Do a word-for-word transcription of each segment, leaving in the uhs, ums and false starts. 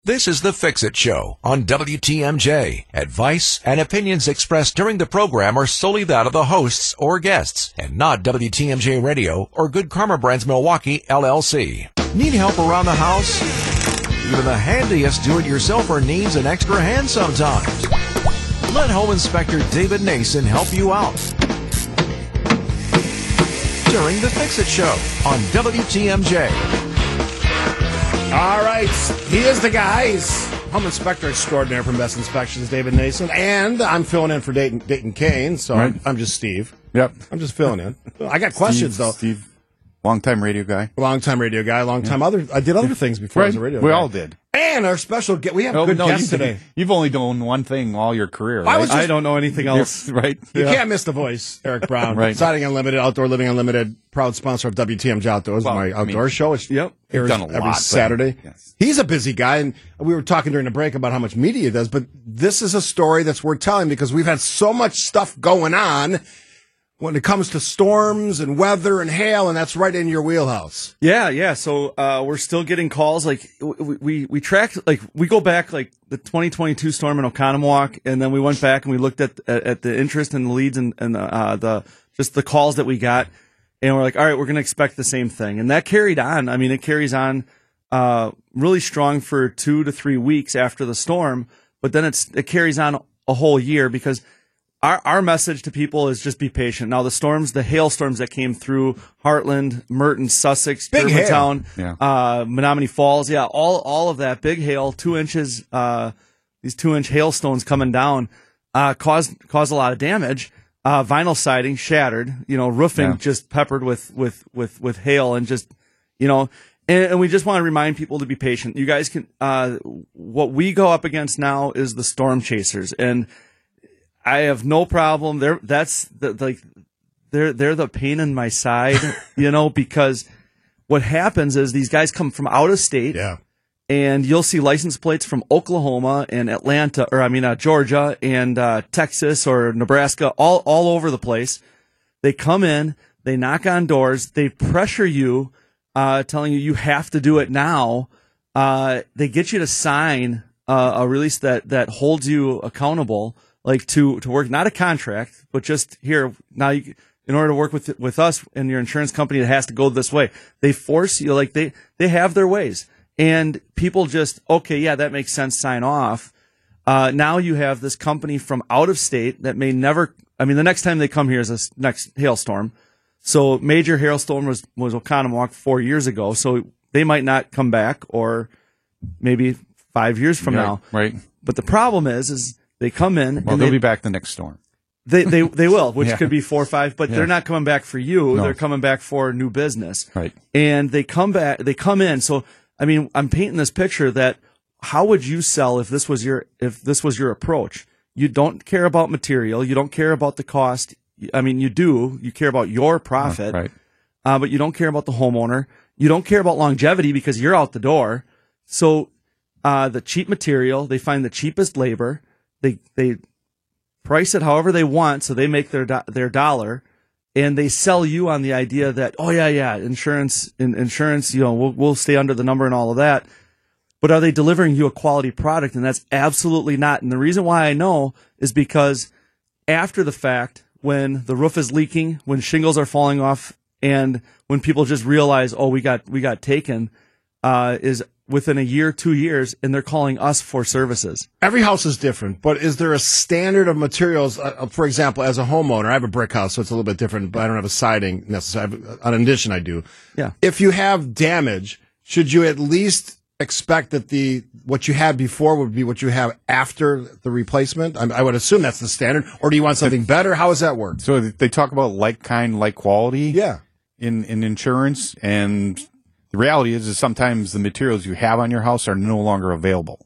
This is the Fix-It Show on W T M J. Advice and opinions expressed during the program are solely that of the hosts or guests, and not W T M J Radio or Good Karma Brands Milwaukee, L L C. Need help around the house? Even the handiest do-it-yourselfer needs an extra hand sometimes. Let Home Inspector David Nason help you out during the Fix-It Show on W T M J. All right, he is the guy. He's Home Inspector Extraordinaire from Best Inspections, David Nason, and I'm filling in for Dayton, Dayton Kane, so right. I'm, I'm just Steve. Yep. I'm just filling in. I got questions, Steve, though. Steve, long-time radio guy. Long-time radio guy, long-time yeah. other. I did other things before right. I was a radio we guy. We all did. And our special guest, we have oh, good no, guests you, today. You've only done one thing all your career, right? I, just, I don't know anything else. Right. You yeah. can't miss the voice, Eric Brown. right. Siding Unlimited, Outdoor Living Unlimited, proud sponsor of W T M J Outdoors, well, my outdoor I mean, show. It's yep. airs done a every lot, Saturday. Yes. He's a busy guy, and we were talking during the break about how much media he does, but this is a story that's worth telling because we've had so much stuff going on when it comes to storms and weather and hail, and that's right in your wheelhouse. Yeah, yeah. So uh, we're still getting calls. Like we we, we track, like we go back like the twenty twenty-two storm in Oconomowoc, and then we went back and we looked at at, at the interest and the leads and, and uh, the just the calls that we got, and we're like, all right, we're going to expect the same thing, and that carried on. I mean, it carries on uh, really strong for two to three weeks after the storm, but then it's it carries on a whole year because. Our our message to people is just be patient. Now the storms, the hailstorms that came through Heartland, Merton, Sussex, Germantown, yeah. uh, Menominee Falls, yeah, all all of that big hail, two inches, uh, these two inch hailstones coming down, uh, caused caused a lot of damage. Uh, vinyl siding shattered, you know, roofing yeah. just peppered with with with with hail, and just you know. And, and we just want to remind people to be patient. You guys can. Uh, what we go up against now is the storm chasers, and I have no problem. They're that's the, like they're they're the pain in my side, you know, because what happens is these guys come from out of state, yeah, and you'll see license plates from Oklahoma and Atlanta, or I mean uh, Georgia and uh, Texas or Nebraska, all all over the place. They come in, they knock on doors, they pressure you, uh, telling you you have to do it now. Uh, they get you to sign uh, a release that that holds you accountable. Like to, to work, not a contract, but just here now. You, in order to work with with us and your insurance company, it has to go this way. They force you, like they they have their ways, and people just okay, yeah, that makes sense. Sign off. Uh, now you have this company from out of state that may never. I mean, the next time they come here is this next hailstorm. So major hailstorm was was Oconomowoc four years ago. So they might not come back, or maybe five years from yeah, now. Right. But the problem is, is They come in. Well, and they'll they, be back the next storm. They they they will, which yeah. could be four or five, but yeah. they're not coming back for you. No. They're coming back for new business. Right. And they come back. They come in. So I mean, I'm painting this picture that how would you sell if this was your if this was your approach? You don't care about material. You don't care about the cost. I mean, you do. You care about your profit. Oh, right. Uh, but you don't care about the homeowner. You don't care about longevity because you're out the door. So uh, the cheap material, they find the cheapest labor. They they price it however they want, so they make their do- their dollar, and they sell you on the idea that oh yeah yeah insurance in, insurance you know we'll we'll stay under the number and all of that. But are they delivering you a quality product? And that's absolutely not. And the reason why I know is because after the fact, when the roof is leaking, when shingles are falling off, and when people just realize, oh, we got we got taken, uh, is within a year, two years, and they're calling us for services. Every house is different, but is there a standard of materials? Uh, for example, as a homeowner, I have a brick house, so it's a little bit different, but I don't have a siding necessarily. On an addition, I do. Yeah. If you have damage, should you at least expect that the what you had before would be what you have after the replacement? I, I would assume that's the standard. Or do you want something better? How does that work? So they talk about like kind, like quality. Yeah. In in insurance, and the reality is, is sometimes the materials you have on your house are no longer available,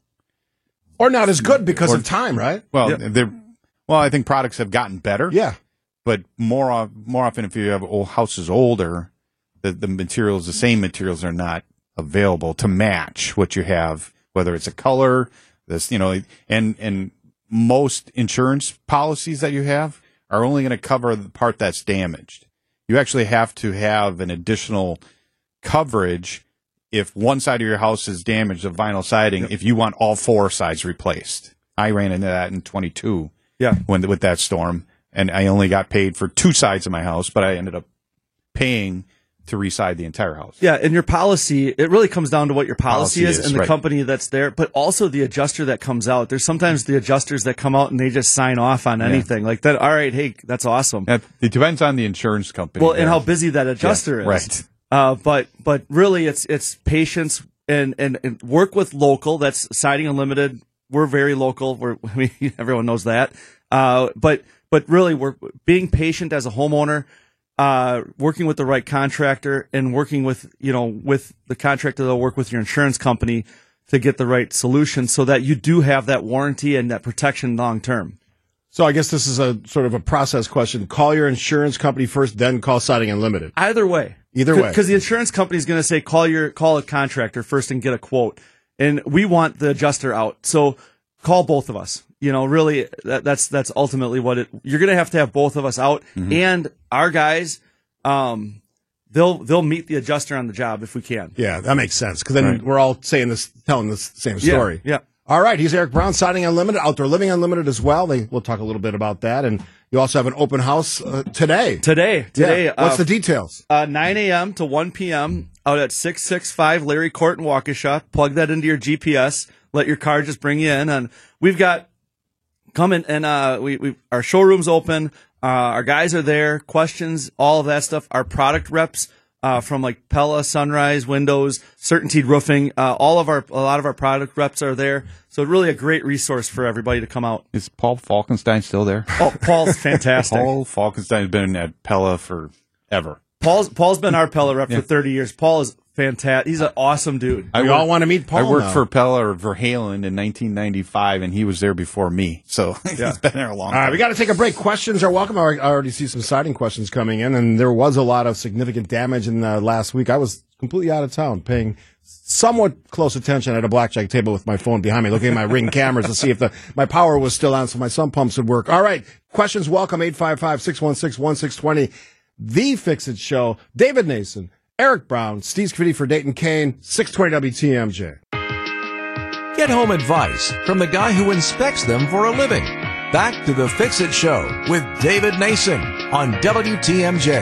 or not as good because or, of time, right? Well, yep. they're well. I think products have gotten better. Yeah. But more more often, if you have old houses older, the the materials, the same materials, are not available to match what you have, whether it's a color, this, you know, and, and most insurance policies that you have are only going to cover the part that's damaged. You actually have to have an additional coverage if one side of your house is damaged of vinyl siding, yep. if you want all four sides replaced. I ran into that in twenty-two yeah. when with that storm, and I only got paid for two sides of my house, but I ended up paying to reside the entire house. Yeah, and your policy, it really comes down to what your policy, policy is, is and the right. company that's there, but also the adjuster that comes out. There's sometimes the adjusters that come out and they just sign off on anything yeah. like that. All right, hey, that's awesome. It depends on the insurance company. Well, there. And how busy that adjuster yeah, is. Right. Uh, but but really, it's it's patience and, and, and work with local. That's Siding Unlimited. We're very local. We're I mean, everyone knows that. Uh, but but really, we're being patient as a homeowner. Uh, working with the right contractor and working with, you know, with the contractor that'll work with your insurance company to get the right solution so that you do have that warranty and that protection long term. So I guess this is a sort of a process question. Call your insurance company first, then call Siding Unlimited. Either way. Either way. Because the insurance company is going to say, call your, call a contractor first and get a quote. And we want the adjuster out. So call both of us. You know, really, that, that's that's ultimately what it. You're going to have to have both of us out, mm-hmm. and our guys, um, they'll they'll meet the adjuster on the job if we can. Yeah, that makes sense because then right. we're all saying this, telling the same story. Yeah, yeah. All right, he's Eric Brown, Siding Unlimited, Outdoor Living Unlimited as well. They, we'll talk a little bit about that, and you also have an open house uh, today. Today, today. Yeah. What's uh, the details? Uh, nine a.m. to one p.m. out at six sixty-five Larry Court in Waukesha. Plug that into your G P S. Let your car just bring you in, and we've got. Come in and uh, we we our showroom's open. Uh, our guys are there. Questions, all of that stuff. Our product reps uh, from like Pella, Sunrise, Windows, Certainteed Roofing. Uh, all of our a lot of our product reps are there. So really a great resource for everybody to come out. Is Paul Falkenstein still there? Oh, Paul's fantastic. Paul Falkenstein has been at Pella forever. Paul's Paul's been our Pella rep yeah. for thirty years. Paul is fantastic. He's an awesome dude. We all want to meet Paul. I worked now. for Pella or Verhalen in nineteen ninety-five, and he was there before me. So yeah. he's been there a long all time. All right, we got to take a break. Questions are welcome. I already see some siding questions coming in, and there was a lot of significant damage in the last week. I was completely out of town, paying somewhat close attention at a blackjack table with my phone behind me, looking at my Ring cameras to see if the my power was still on, so my sump pumps would work. All right, questions welcome. eight five five, six one six, one six two zero. The Fix-It Show. David Nason, Eric Brown, Steve Scafidi for Dayton Kane, six twenty W T M J. Get home advice from the guy who inspects them for a living. Back to the Fix-It Show with David Nason on W T M J.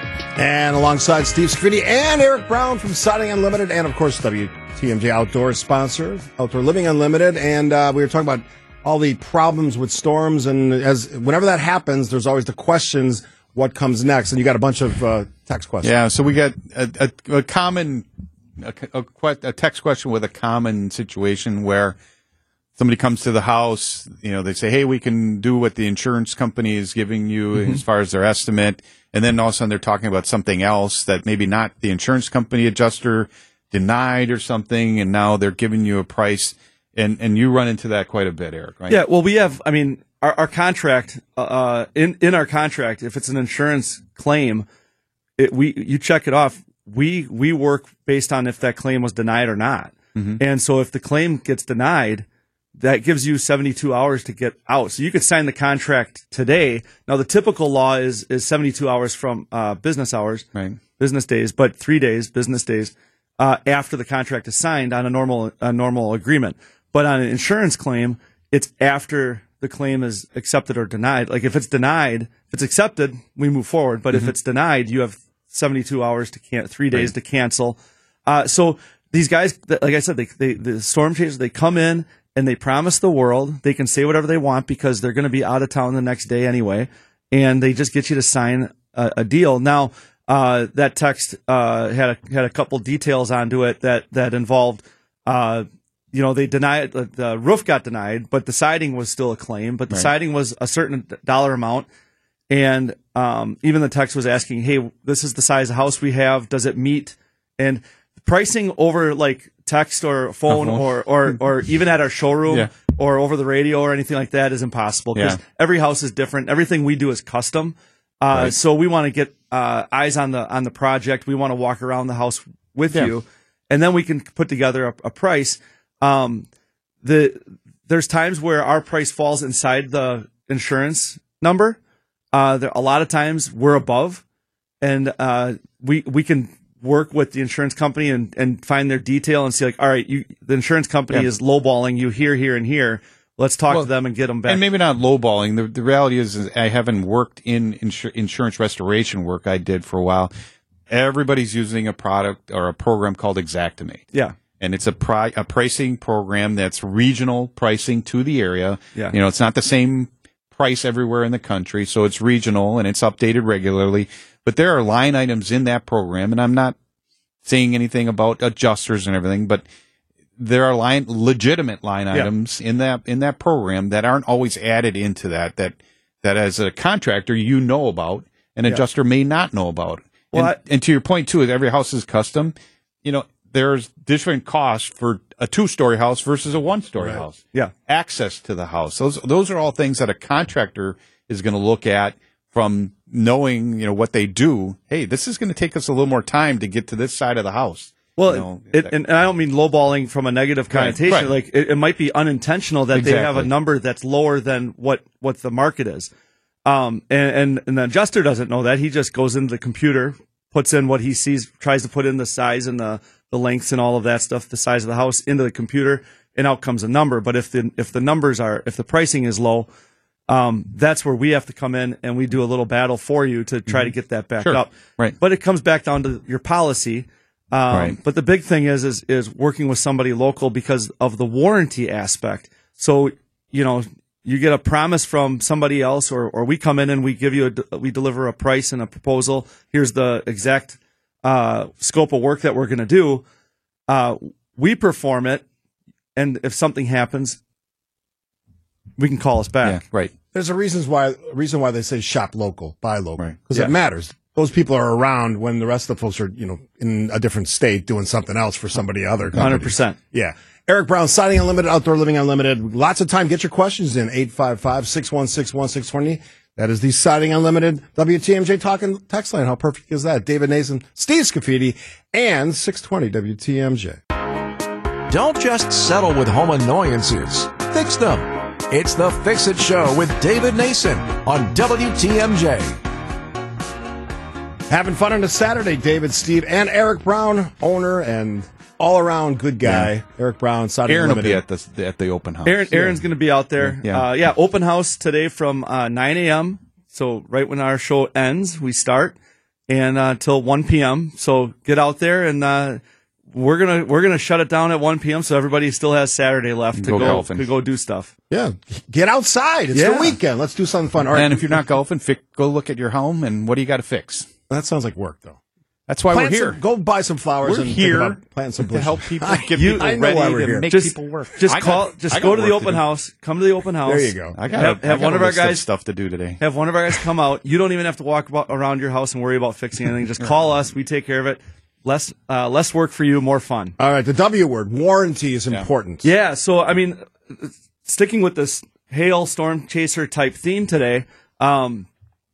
And alongside Steve Scafidi and Eric Brown from Siding Unlimited, and of course W T M J Outdoor sponsor, Outdoor Living Unlimited. And uh, we were talking about all the problems with storms, and as whenever that happens, there's always the questions. What comes next? And you got a bunch of uh, text questions. Yeah, so we got a, a, a common a, a, a text question with a common situation where somebody comes to the house, you know, they say, hey, we can do what the insurance company is giving you mm-hmm. as far as their estimate. And then all of a sudden they're talking about something else that maybe not the insurance company adjuster denied or something. And now they're giving you a price. And, and you run into that quite a bit, Eric, right? Yeah, well, we have, I mean, Our, our contract, uh, in, in our contract, if it's an insurance claim, it, we, you check it off. We, we work based on if that claim was denied or not. Mm-hmm. And so if the claim gets denied, that gives you seventy-two hours to get out. So you could sign the contract today. Now the typical law is, is seventy-two hours from, uh, business hours, right. business days, but three days, business days, uh, after the contract is signed on a normal, a normal agreement. But on an insurance claim, it's after the claim is accepted or denied. Like if it's denied, if it's accepted, we move forward. But mm-hmm. if it's denied, you have seventy-two hours to can three days right. to cancel. Uh, so these guys, like I said, they, they, the storm chasers, they come in and they promise the world. They can say whatever they want because they're going to be out of town the next day anyway. And they just get you to sign a, a deal. Now, uh, that text, uh, had a, had a couple details onto it that, that involved, uh, you know, they denied, the roof got denied, but the siding was still a claim, but the right. siding was a certain dollar amount. And, um, even the text was asking, hey, this is the size of house we have. Does it meet? And pricing over like text or phone uh-huh. or, or, or even at our showroom yeah. or over the radio or anything like that is impossible because yeah. every house is different. Everything we do is custom. Uh, right. so we want to get, uh, eyes on the, on the project. We want to walk around the house with yeah. you and then we can put together a, a price. Um, the, there's times where our price falls inside the insurance number. Uh, there, a lot of times we're above and, uh, we, we can, work with the insurance company and, and find their detail and see like, all right, you, the insurance company Yeah. is lowballing you here, here, and here. Let's talk Well, to them and get them back. And maybe not lowballing. The, the reality is, is I haven't worked in insur- insurance restoration work I did for a while. Everybody's using a product or a program called Xactimate. Yeah. And it's a, pri- a pricing program that's regional pricing to the area. Yeah. You know, it's not the same price everywhere in the country, so it's regional and it's updated regularly. But there are line items in that program, and I'm not saying anything about adjusters and everything, but there are line legitimate line Yeah. items in that in that program that aren't always added into that that that as a contractor you know about, an adjuster may not know about. Well, and, I- and to your point too, every house is custom. You know, there's different costs for a two-story house versus a one-story Right. house. Yeah. Access to the house. Those those are all things that a contractor is going to look at from knowing, you know, what they do. Hey, this is going to take us a little more time to get to this side of the house. Well, You know, it, and I don't mean lowballing from a negative connotation. right. Like it, it might be unintentional that they have a Exactly. number that's lower than what, what the market is. Um, and, and, and the adjuster doesn't know that. He just goes into the computer, puts in what he sees, tries to put in the size and the, the lengths and all of that stuff, the size of the house into the computer, and out comes a number. But if the, if the numbers are, if the pricing is low, um, that's where we have to come in and we do a little battle for you to try to get that back Sure. up. Right. But it comes back down to your policy. Um, Right. But the big thing is, is, is working with somebody local because of the warranty aspect. So, you know, you get a promise from somebody else, or, or we come in and we give you a, we deliver a price and a proposal. Here's the exact, uh, scope of work that we're going to do. Uh, we perform it. And if something happens, we can call us back. yeah, right. There's a reasons why reason why they say shop local, buy local, Right. because Yeah. it matters. Those people are around when the rest of the folks are, you know, in a different state doing something else for somebody other. one hundred percent. Yeah. Eric Brown, Siding Unlimited, Outdoor Living Unlimited. Lots of time. Get your questions in. eight five five, six one six, one six two zero. That is the Siding Unlimited W T M J talking text line. How perfect is that? David Nason, Steve Scafidi, and six twenty W T M J. Don't just settle with home annoyances. Fix them. It's the Fix It Show with David Nason on W T M J. Having fun on a Saturday, David, Steve, and Eric Brown, owner and all-around good guy. Yeah. Eric Brown, Siding Aaron will Unlimited. be at the at the open house. Aaron, Aaron's going to be out there. Yeah. Uh, yeah. Open house today from uh, nine a.m. So right when our show ends, we start, and uh, till one p.m. So get out there, and uh, we're gonna we're gonna shut it down at one p.m. So everybody still has Saturday left to Go go golfing. to go do stuff. Yeah. Get outside. It's Yeah. the weekend. Let's do something fun. All right. And if you're not golfing, fi- go look at your home and what do you got to fix? That sounds like work, though. That's why Plant we're here. some- go buy some flowers We're and think here about planting some to bushes. help people, give You- people I know ready why we're to here. make Just people work. just I got- call. Just I got go to the work open do. house. Come to the open house. There you go. I got Have- I have got one a of our list of guys- stuff to do today. Have one of our guys come out. You don't even have to walk about, around your house and worry about fixing anything. Just call us. We take care of it. Less uh, less work for you, more fun. All right. The W word, warranty, is important. Yeah, so I mean, sticking with this hail storm chaser type theme today, um,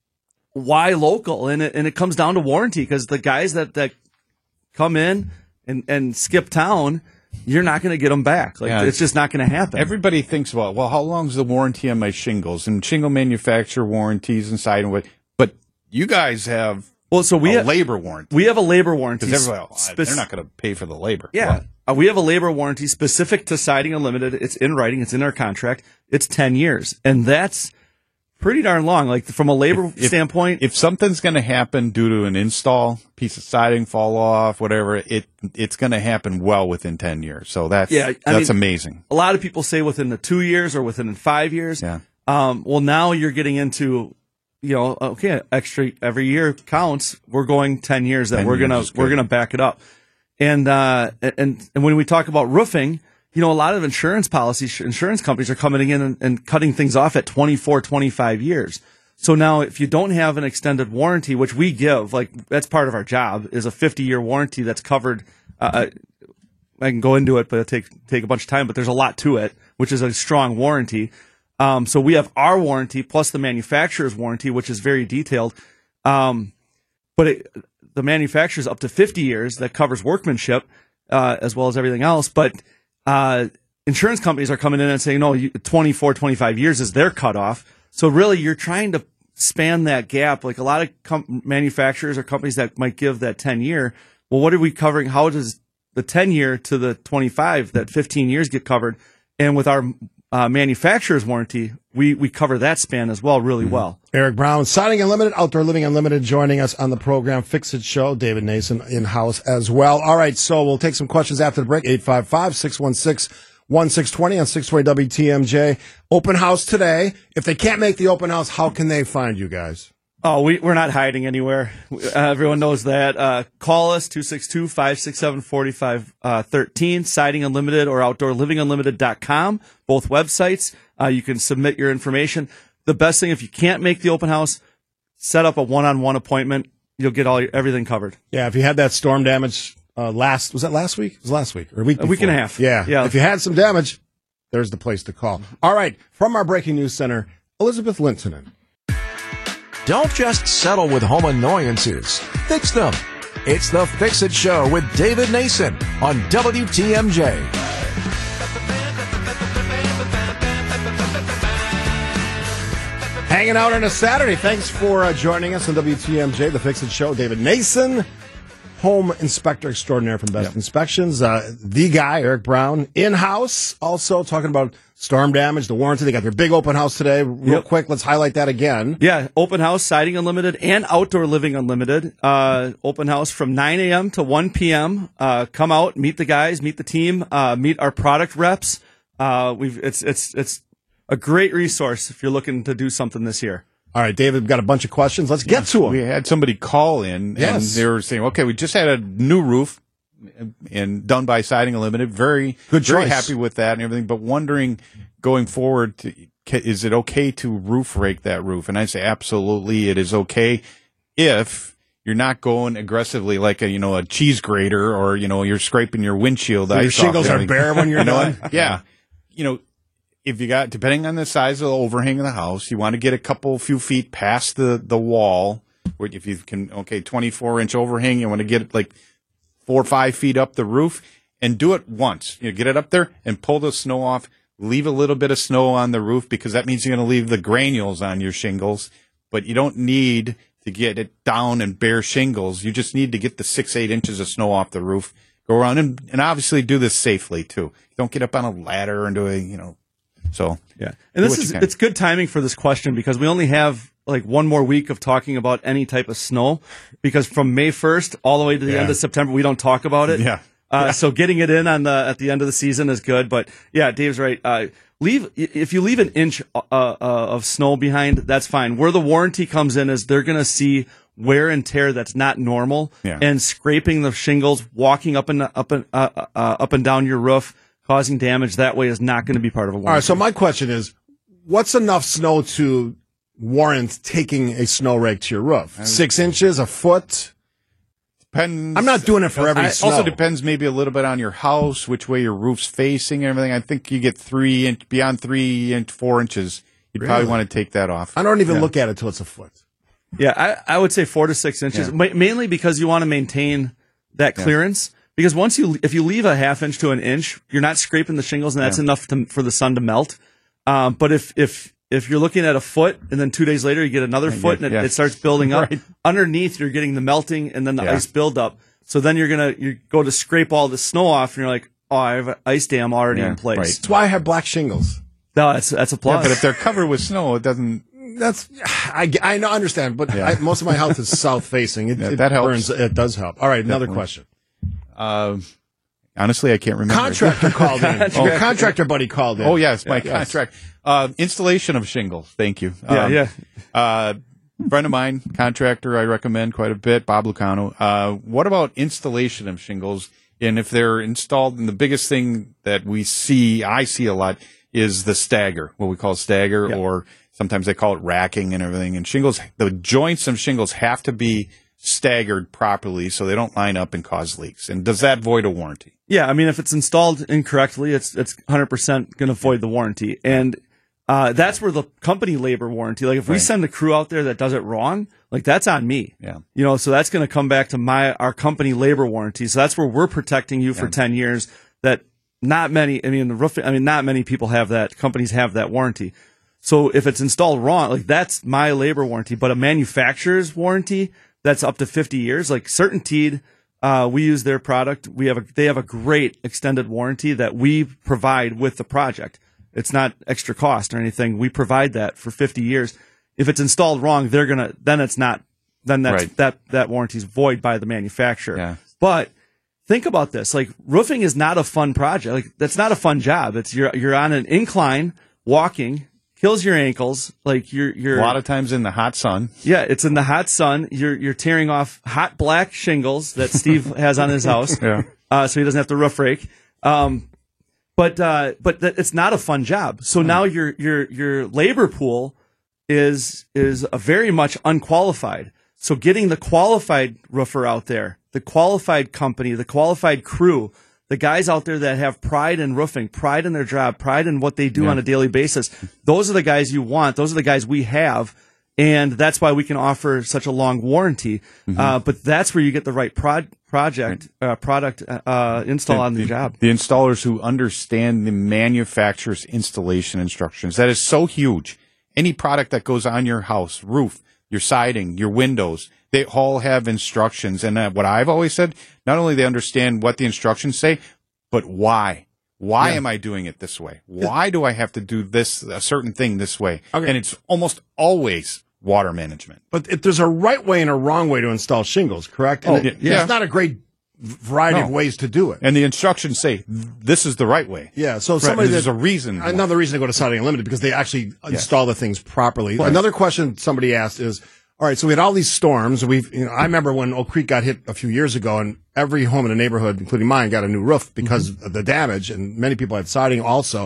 why local? And it and it comes down to warranty, because the guys that that come in and and skip town, you're not going to get them back. Like Yeah. it's just not going to happen. Everybody thinks about, well, how long's the warranty on my shingles? And shingle manufacturer warranties and siding, what? But you guys have well, so we a have, labor warranty. we have a labor warranty. Because everybody, spec- they're not going to pay for the labor. Yeah. Uh, we have a labor warranty specific to Siding Unlimited. It's in writing. It's in our contract. It's ten years. And that's pretty darn long. Like from a labor If- standpoint. If something's going to happen due to an install, piece of siding fall off, whatever, it it's going to happen well within ten years. So that's Yeah, I that's mean- amazing. a lot of people say within the two years or within five years. Yeah. Um, well, now you're getting into, you know, okay, extra every year counts. We're going ten years that ten we're years gonna is good. we're gonna back it up. And uh, and and when we talk about roofing, you know, a lot of insurance policies, insurance companies are coming in and, and cutting things off at twenty-four, twenty-five years. So now, if you don't have an extended warranty, which we give, like that's part of our job, is a fifty-year warranty that's covered. Uh, I can go into it, but it'll take take a bunch of time. But there's a lot to it, which is a strong warranty. Um, so we have our warranty plus the manufacturer's warranty, which is very detailed. Um, but it, the manufacturer's up to fifty years that covers workmanship uh, as well as everything else. But uh, insurance companies are coming in and saying, no, you, twenty-four, twenty-five years is their cutoff. So really, you're trying to span that gap. Like a lot of com- manufacturers or companies that might give that ten year. well, what are we covering? How does the ten year to the twenty-five, that fifteen years get covered? And with our uh, manufacturer's warranty, we, we cover that span as well really mm-hmm. well. Eric Brown, Siding Unlimited, Outdoor Living Unlimited, joining us on the program. Fix It Show. David Nason in-house as well. All right, so we'll take some questions after the break. eight five five, six one six, one six two zero on six twenty W T M J. Open house today. If they can't make the open house, how can they find you guys? Oh, we, we're not hiding anywhere. Uh, everyone knows that. Uh, call us, two six two, five six seven, four five one three, Siding Unlimited or outdoor living unlimited dot com, both websites. Uh, you can submit your information. The best thing, if you can't make the open house, set up a one-on-one appointment. You'll get all your, everything covered. Yeah, if you had that storm damage uh, last, was that last week? It was last week or a week before? A week and a half. Yeah. yeah. If you had some damage, there's the place to call. All right, from our breaking news center, Elizabeth Lintonen. Don't just settle with home annoyances. Fix them. It's the Fix It Show with David Nason on W T M J. Hanging out on a Saturday. Thanks for uh, joining us on W T M J, the Fix It Show. David Nason, home inspector extraordinaire from Best yep. Inspections. Uh, the guy, Eric Brown, in-house, also talking about storm damage, the warranty. They got their big open house today. Real yep. quick, let's highlight that again. Yeah, open house, Siding Unlimited and Outdoor Living Unlimited. Uh, open house from nine a.m. to one p.m. Uh, come out, meet the guys, meet the team, uh, meet our product reps. Uh, we've it's it's it's a great resource if you're looking to do something this year. All right, David, we've got a bunch of questions. Let's get to them. We had somebody call in, yes. and they were saying, okay, we just had a new roof and done by Siding Unlimited. Very, Good very choice. happy with that and everything, but wondering going forward, to, is it okay to roof rake that roof? And I say absolutely it is okay if you're not going aggressively like a, you know, a cheese grater or, you know, you're scraping your windshield. So your shingles are bare when you're you know done? what? Yeah. You know, if you got, depending on the size of the overhang of the house, you want to get a couple, few feet past the, the wall. Where if you can, okay, twenty-four inch overhang, you want to get it like four or five feet up the roof and do it once. You know, get it up there and pull the snow off. Leave a little bit of snow on the roof because that means you're going to leave the granules on your shingles. But you don't need to get it down and bare shingles. You just need to get the six, eight inches of snow off the roof. Go around and, and obviously do this safely too. Don't get up on a ladder and do a, you know. So yeah, and this is it's good timing for this question because we only have like one more week of talking about any type of snow because from May first all the way to the yeah. end of September we don't talk about it. Yeah. Uh, yeah. So getting it in on the at the end of the season is good, but yeah, Dave's right. Uh, leave if you leave an inch uh, uh, of snow behind, that's fine. Where the warranty comes in is they're going to see wear and tear that's not normal, yeah. and scraping the shingles, walking up and up and uh, uh, up and down your roof, causing damage that way is not going to be part of a warranty. All right. So my question is, what's enough snow to warrant taking a snow rake to your roof? Six inches, a foot. Depends. I'm not doing it for every It snow. also depends maybe a little bit on your house, which way your roof's facing and everything. I think you get three inch, beyond three inch, four inches. You'd Really? probably want to take that off. I don't even Yeah. look at it till it's a foot. Yeah, I, I would say four to six inches, Yeah. ma- mainly because you want to maintain that clearance. Because once you, if you leave a half inch to an inch, you're not scraping the shingles, and that's Yeah. enough to, for the sun to melt. Um, but if if if you're looking at a foot, and then two days later you get another foot, and it, yeah. it starts building up Right. underneath, you're getting the melting and then the Yeah. ice buildup. So then you're gonna you go to scrape all the snow off, and you're like, oh, I have an ice dam already Yeah, in place. right. That's why I have black shingles. No, that's that's a Yeah, plus. but if they're covered with snow, it doesn't. That's I, I know, understand, but Yeah. I, most of my house is south facing. It, Yeah, it that helps. burns. It does help. All right, another Definitely. question. Uh, honestly, I can't remember. Contractor called in. Your contractor buddy called in. Oh yes, my Yes. contract. Uh, installation of shingles. Thank you. yeah, Um, yeah. Uh, friend of mine, contractor, I recommend quite a bit. Bob Lucano. Uh, what about installation of shingles? And if they're installed, and the biggest thing that we see, I see a lot, is the stagger, what we call stagger, Yeah. or sometimes they call it racking and everything. And shingles, the joints of shingles have to be staggered properly so they don't line up and cause leaks. And does that void a warranty? Yeah, I mean, if it's installed incorrectly, it's it's one hundred percent going to void the warranty, and uh, that's where the company labor warranty. Like, if we Right. send a crew out there that does it wrong, like that's on me. Yeah. You know, so that's going to come back to my our company labor warranty. So that's where we're protecting you for Yeah. ten years. That not many. I mean, the roofing. I mean, not many people have that. Companies have that warranty. So if it's installed wrong, like that's my labor warranty. But a manufacturer's warranty, that's up to fifty years. Like CertainTeed. Uh, we use their product. We have a, they have a great extended warranty that we provide with the project. It's not extra cost or anything. We provide that for fifty years. If it's installed wrong, they're gonna, then it's not, then that's, Right. that, that warranty is void by the manufacturer. Yeah. But think about this. Like, roofing is not a fun project. Like, that's not a fun job. It's, you're, you're on an incline walking, kills your ankles. Like, you're, you're, A lot of times in the hot sun. yeah, it's in the hot sun. You're you're tearing off hot black shingles that Steve has on his house, Yeah. uh, so he doesn't have to roof rake. Um, but uh, but th- it's not a fun job. So now your your your labor pool is is a very much unqualified. So getting the qualified roofer out there, the qualified company, the qualified crew, the guys out there that have pride in roofing, pride in their job, pride in what they do Yeah. on a daily basis, those are the guys you want. Those are the guys we have. And that's why we can offer such a long warranty. Mm-hmm. Uh, but that's where you get the right prod, project, uh, product uh, install on the, job. The installers who understand the manufacturer's installation instructions. That is so huge. Any product that goes on your house, roof, your siding, your windows, they all have instructions. And uh, what I've always said, not only they understand what the instructions say, but why. Why Yeah. am I doing it this way? Why do I have to do this, a certain thing this way? Okay. And it's almost always water management. But if there's a right way and a wrong way to install shingles, correct? And Oh, it- yeah. There's not a great variety No. of ways to do it. And the instructions say, this is the right way. Yeah, so Right. somebody There's that, a reason. another reason to go to Siding Unlimited because they actually install the things properly. Another question somebody asked is, all right, so we had all these storms. We've, you know, I remember when Oak Creek got hit a few years ago, and every home in the neighborhood, including mine, got a new roof because of the damage, and many people had siding also.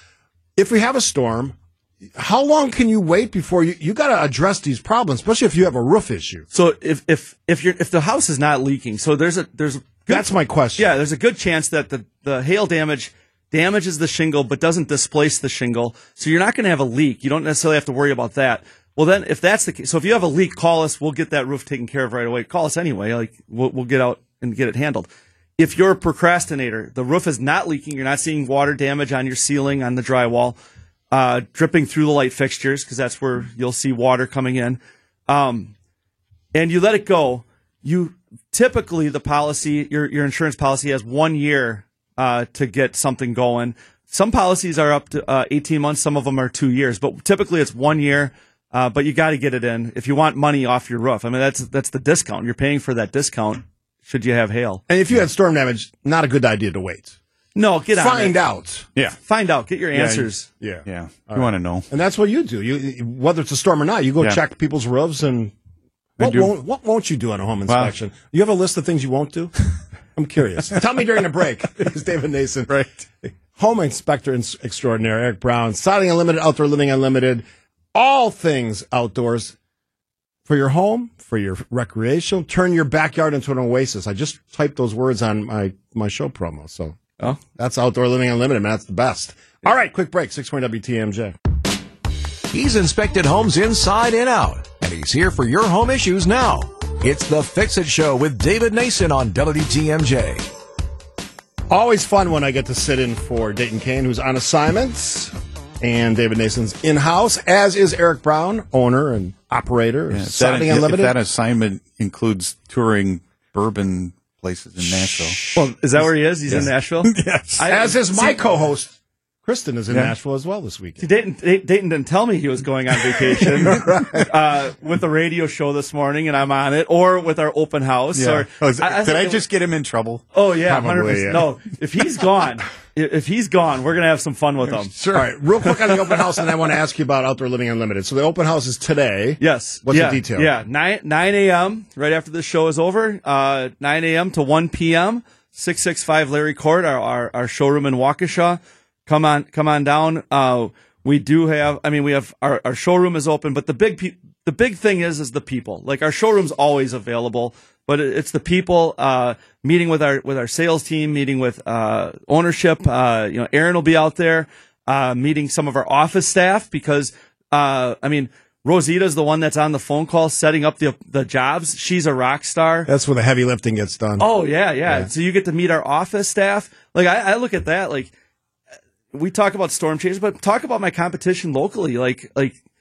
If we have a storm, how long can you wait before you you got to address these problems, especially if you have a roof issue? So if if if you're if the house is not leaking, so there's a there's a good, That's my question. yeah, there's a good chance that the the hail damage damages the shingle but doesn't displace the shingle. So you're not going to have a leak. You don't necessarily have to worry about that. Well, then, if that's the case, so if you have a leak, call us. We'll get that roof taken care of right away. Call us anyway. Like we'll, we'll get out and get it handled. If you're a procrastinator, the roof is not leaking. You're not seeing water damage on your ceiling, on the drywall, uh, dripping through the light fixtures because that's where you'll see water coming in. Um, and you let it go. You typically the policy, your your insurance policy has one year uh, to get something going. Some policies are up to uh, eighteen months. Some of them are two years, but typically it's one year. Uh, but you got to get it in if you want money off your roof. I mean, that's that's the discount. You're paying for that discount should you have hail. And if you had storm damage, not a good idea to wait. No, get on Find it. out. Yeah. Find out. Get your answers. Yeah. Yeah. You want to know. And that's what you do. You whether it's a storm or not, you go Yeah. check people's roofs and what do. won't what won't you do on a home inspection? You have a list of things you won't do? I'm curious. Tell me during the break. It's David Nason. Right. Home inspector ins- extraordinaire, Eric Brown. Siding Unlimited, Outdoor Living Unlimited. All things outdoors for your home, for your recreation. Turn your backyard into an oasis. I just typed those words on my, my show promo. So Oh, that's Outdoor Living Unlimited, man. That's the best. All right, quick break. six twenty W T M J. He's inspected homes inside and out, and he's here for your home issues now. It's the Fix It Show with David Nason on W T M J. Always fun when I get to sit in for Dayton Kane, who's on assignment, and David Nason's in-house, as is Eric Brown, owner and operator of Yeah, if, that, Siding if Unlimited. that assignment includes touring bourbon places in Nashville. well, is that where he is? He's in Nashville. Yes. I- as is my see- co-host, Kristen, is in Yeah. Nashville as well this weekend. Dayton, Dayton didn't tell me he was going on vacation uh, with the radio show this morning, and I'm on it, or with our open house. Yeah. Or Oh, is- I- I did I think- just get him in trouble? Oh yeah, Probably, hundred percent. yeah. No, if he's gone, if if he's gone, we're gonna have some fun with him. All right, real quick on the open house, and I want to ask you about Outdoor Living Unlimited. So the open house is today. Yes. What's yeah. the detail? Yeah, nine nine a.m. right after the show is over. Uh, nine a.m. to one p.m. Six six five Larry Court, our, our our showroom in Waukesha. Come on, come on down. Uh, we do have. I mean, we have our, our showroom is open, but the big pe- the big thing is is the people. Like our showroom's always available, but it, it's the people. Uh, meeting with our with our sales team, meeting with uh, ownership. Uh, you know, Aaron will be out there. Uh, meeting some of our office staff because uh, I mean. Rosita's the one that's on the phone call setting up the the jobs. She's a rock star. That's where the heavy lifting gets done. Oh yeah, yeah. So you get to meet our office staff. Like I, I look at that. Like we talk about storm changers, but talk about my competition locally. Like like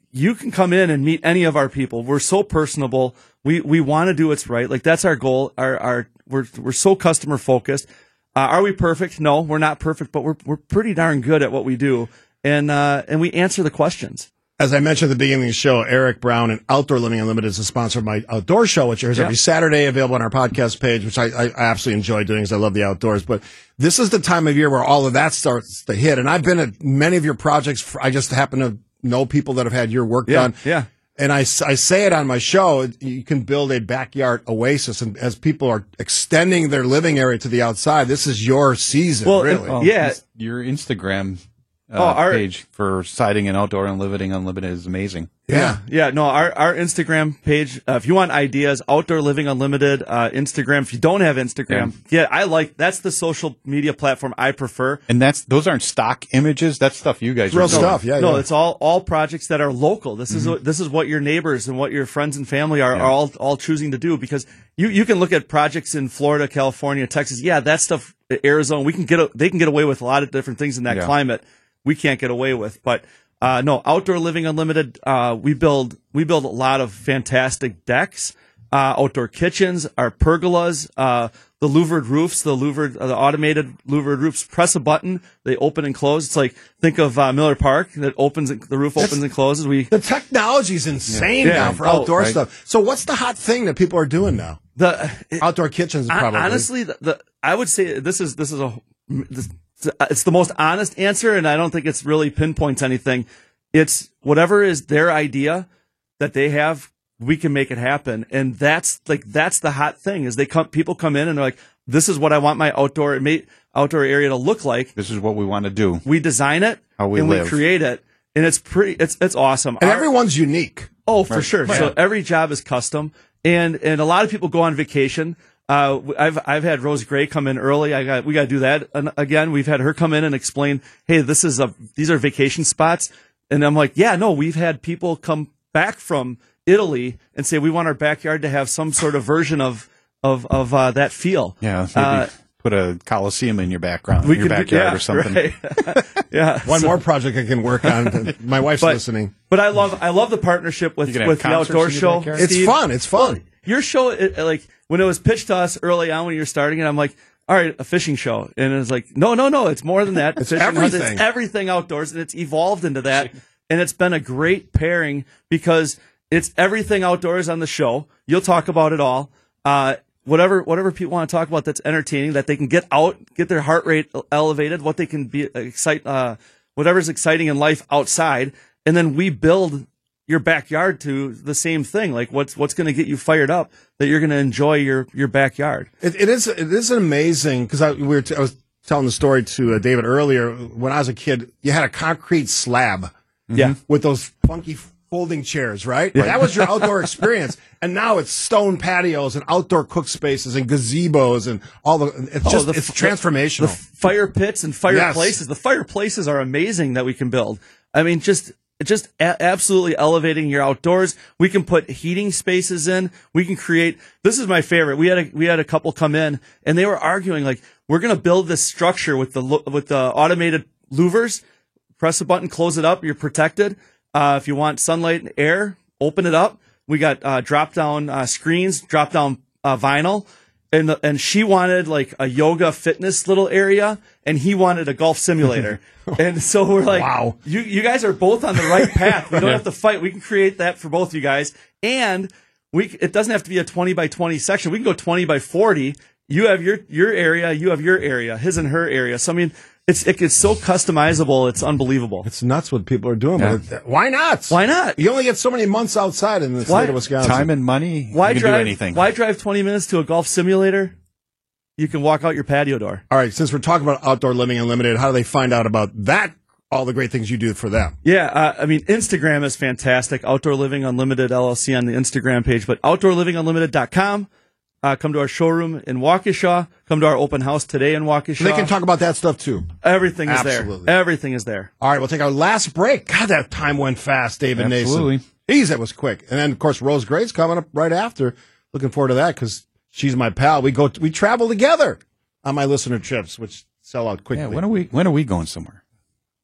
you can come in and meet any of our people. We're so personable. We we want to do what's right. Like that's our goal. Our our we're we're so customer focused. Uh, are we perfect? No, we're not perfect, but we're we're pretty darn good at what we do, and uh, and we answer the questions. As I mentioned at the beginning of the show, Eric Brown and Outdoor Living Unlimited is a sponsor of my outdoor show, which airs Yeah. every Saturday, available on our podcast page, which I, I absolutely enjoy doing because I love the outdoors. But this is the time of year where all of that starts to hit. And I've been at many of your projects. I just happen to know people that have had your work Yeah, done. yeah. And I, I say it on my show, you can build a backyard oasis. And as people are extending their living area to the outside, this is your season, Well, really. Oh, yeah. Your Instagram uh, Oh, our- page for siding and outdoor and living unlimited is amazing. Yeah. Yeah, no, our, our Instagram page, uh, if you want ideas, Outdoor Living Unlimited, uh, Instagram. If you don't have Instagram, yeah. I like, that's the social media platform I prefer. And that's those aren't stock images. That's stuff you guys Real are doing. stuff, yeah. No, yeah. it's all, all projects that are local. This is, what- this is what your neighbors and what your friends and family are, Yeah. are all, all choosing to do, because you, you can look at projects in Florida, California, Texas. Yeah, that stuff, Arizona, we can get, a, they can get away with a lot of different things in that Yeah. climate we can't get away with. But, uh, no, Outdoor Living Unlimited, uh, we build, we build a lot of fantastic decks, uh, outdoor kitchens, our pergolas, uh, the louvered roofs, the louvered, uh, the automated louvered roofs. Press a button, they open and close. It's like, think of uh, Miller Park that opens, and, the roof opens and closes. We The technology's insane Yeah. now for Oh, outdoor right. stuff. So what's the hot thing that people are doing now? the it, Outdoor kitchens, hon- probably. honestly, the, the I would say this is this is a this, it's the most honest answer, and I don't think it's really pinpoints anything. It's whatever is their idea that they have, we can make it happen, and that's like that's the hot thing. Is they come, people come in and they're like, "This is what I want my outdoor ma- outdoor area to look like." This is what we want to do. We design it, How we and live. we create it, and it's pretty. It's it's awesome. and Our- everyone's unique. Oh, for Right. sure. Right. So every job is custom, and and a lot of people go on vacation. Uh, I've I've had Rose Gray come in early. I got we got to do that and again. We've had her come in and explain, hey, this is a these are vacation spots, and I'm like, yeah, no, we've had people come back from Italy and say we want our backyard to have some sort of version of of of uh, that feel. Yeah, maybe Uh, put a coliseum in your background, we in your could do- backyard yeah, or something. right. yeah. One So- more project I can work on. My wife's But- listening. But I love I love the partnership with You can have with the concerts outdoor in your show. backyard? It's Steve. fun. It's fun. Your show, it, like when it was pitched to us early on when you were starting it, I'm like, all right, a fishing show, and it's like, no, no, no, it's more than that. It's Fishing hunts, everything. it's everything outdoors, and it's evolved into that, and it's been a great pairing because it's everything outdoors on the show. You'll talk about it all. Uh, whatever, whatever people want to talk about that's entertaining, that they can get out, get their heart rate elevated, what they can be excite, uh, whatever's exciting in life outside, and then we build your backyard to the same thing. Like what's what's going to get you fired up that you're going to enjoy your your backyard. It, it is. It is amazing because I we were. T- I was telling the story to uh, David earlier. When I was a kid, you had a concrete slab Yeah. with those funky folding chairs, right? That was your outdoor experience. And now it's stone patios and outdoor cook spaces and gazebos and all the. It's Oh, just the- it's the- transformational. The fire pits and fireplaces. The fireplaces are amazing that we can build. I mean, just just a- absolutely elevating your outdoors. We can put heating spaces in. We can create. This is my favorite. We had a we had a couple come in and they were arguing like, we're going to build this structure with the lo- with the automated louvers. Press a button, close it up. You're protected. Uh, if you want sunlight and air, open it up. We got uh, drop down uh, screens, drop down uh, vinyl. And, the, and she wanted like a yoga fitness little area, and he wanted a golf simulator. And so we're like, Wow. you, you guys are both on the right path. We don't have to fight. We can create that for both you guys. And we, it doesn't have to be a twenty by twenty section. We can go twenty by forty. You have your, your area, you have your area, his and her area. So, I mean, it's, it, it's so customizable. It's unbelievable. it's nuts what people are doing. Yeah. But it, why not? Why not? You only get so many months outside in the Why- state of Wisconsin. Time and money. Why you can drive, do anything. why drive twenty minutes to a golf simulator? You can walk out your patio door. All right, since we're talking about Outdoor Living Unlimited, how do they find out about that? All the great things you do for them. Yeah, uh, I mean, Instagram is fantastic. Outdoor Living Unlimited L L C on the Instagram page, but outdoor living unlimited dot com. Uh, come to our showroom in Waukesha. Come to our open house today in Waukesha. They can talk about that stuff too. Everything is Absolutely. there. Everything is there. All right, we'll take our last break. God, that time went fast, David Absolutely. Nason. Geez, that was quick. And then, of course, Rose Gray's coming up right after. Looking forward to that because she's my pal. We go, we travel together on my listener trips, which sell out quickly. Yeah, when are we? When are we going somewhere?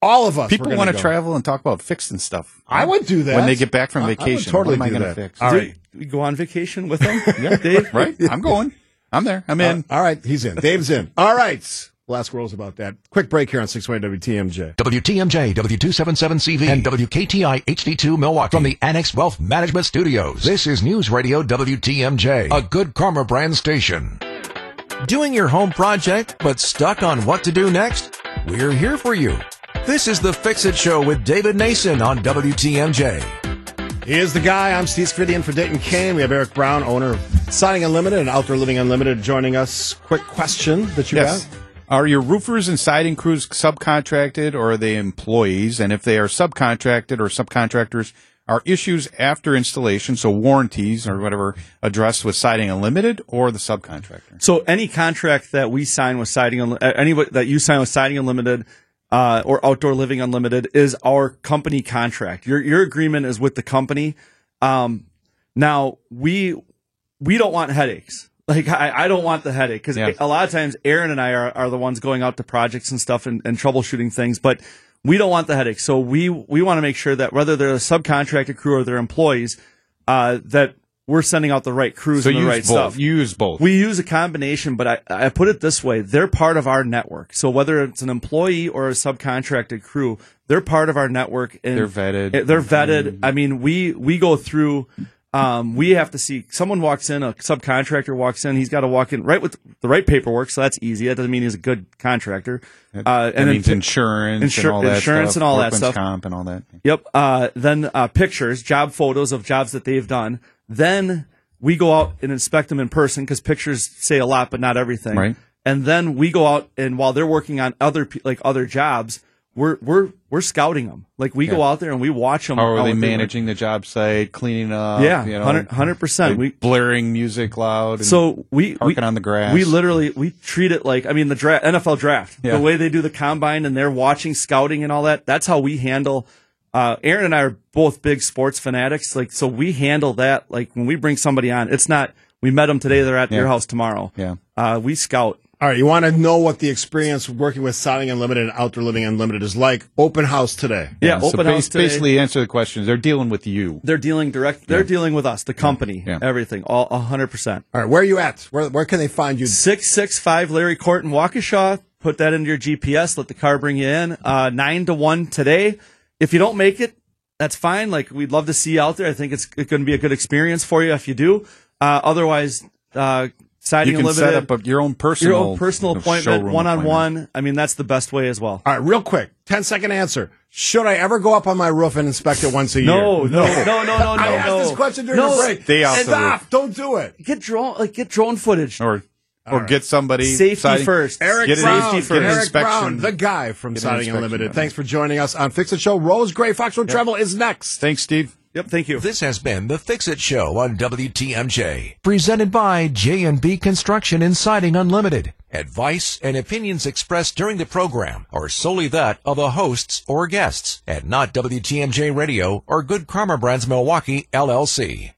All of us. People want to travel and talk about fixing stuff. I would do that when they get back from I- I would vacation. totally what am I do going to that. fix? All Do right. we go on vacation with them? Yeah, Dave. Right? I'm going. I'm there. I'm in. Uh, all right, he's in. Dave's in. All right. We'll ask Rose about that. Quick break here on six twenty W T M J. W T M J, W two seventy-seven C V, and W K T I H D two Milwaukee. From the Annex Wealth Management Studios, this is News Radio W T M J, a Good Karma brand station. Doing your home project, but stuck on what to do next? We're here for you. This is the Fix It Show with David Nason on W T M J. He is the guy. I'm Steve Sfidian for Dayton Kane. We have Eric Brown, owner of Siding Unlimited and Outdoor Living Unlimited, joining us. Quick question that you Yes. got. Are your roofers and siding crews subcontracted or are they employees? And if they are subcontracted or subcontractors, are issues after installation, so warranties or whatever, addressed with Siding Unlimited or the subcontractor? So any contract that we sign with Siding, Unli- uh, any that you sign with Siding Unlimited uh, or Outdoor Living Unlimited is our company contract. Your your agreement is with the company. Um, now we we don't want headaches. Like I, I don't want the headache because Yeah. a lot of times Aaron and I are, are the ones going out to projects and stuff and, and troubleshooting things, but we don't want the headache. So we we want to make sure that whether they're a subcontracted crew or they're employees, uh, that we're sending out the right crews So and the use right both. stuff. You use both. We use a combination, but I, I put it this way. They're part of our network. So whether it's an employee or a subcontracted crew, they're part of our network. And They're vetted. it- They're vetted. I mean, we, we go through, um, we have to see someone walks in, a subcontractor walks in, he's got to walk in right with the right paperwork. So that's easy. That doesn't mean he's a good contractor. Uh, that and means then- insurance, insur- and all that insurance stuff, and all that workman's stuff. comp and all that. Yep. Uh, then uh, pictures, job photos of jobs that they've done. Then we go out and inspect them in person because pictures say a lot, but not everything. Right. And then we go out and while they're working on other pe- like other jobs, we're we're we're scouting them. Like we go out there and we watch them. Or are they managing the job site, cleaning up? Yeah, you know, hundred hundred percent. like We blaring music loud. And so we we parking on the grass. We literally we treat it like I mean the dra- N F L draft. Yeah. The way they do the combine and they're watching scouting and all that. That's how we handle. Uh, Aaron and I are both big sports fanatics. Like so, we handle that. Like when we bring somebody on, it's not we met them today. They're at Yeah. your house tomorrow. Yeah. Uh, we scout. All right, you want to know what the experience working with Siding Unlimited and Outdoor Living Unlimited is like? Open house today. Yeah, so open bas- house today. basically answer the questions. They're dealing with you. They're dealing direct. They're dealing with us, the company, Yeah. everything, all a hundred percent. All right, where are you at? Where where can they find you? Six six five Larry Court in Waukesha. Put that into your G P S. Let the car bring you in. Uh, nine to one today. If you don't make it, that's fine. Like we'd love to see you out there. I think it's, it's going to be a good experience for you if you do. Uh, otherwise, uh, Siding You can Unlimited, set up a, your own personal, your own personal appointment, showroom one on appointment. one. I mean, that's the best way as well. All right, real quick, ten second answer. Should I ever go up on my roof and inspect it once a No, year? no, no, no, no, I no, asked no. this question during No. the break. Stay off the Stop! roof. Don't do it. Get drone, like get drone footage. Or or right. get somebody Safety siding- first. Eric Get an Brown, safety first. Eric inspection. Brown, the guy from Get an Siding inspection Unlimited. done. Thanks for joining us on Fix It Show. Rose Gray, Fox Road Travel is next. Thanks, Steve. Yep. Thank you. This has been the Fix It Show on W T M J, presented by J and B Construction and Siding Unlimited. Advice and opinions expressed during the program are solely that of the hosts or guests, and not W T M J Radio or Good Karma Brands Milwaukee, L L C.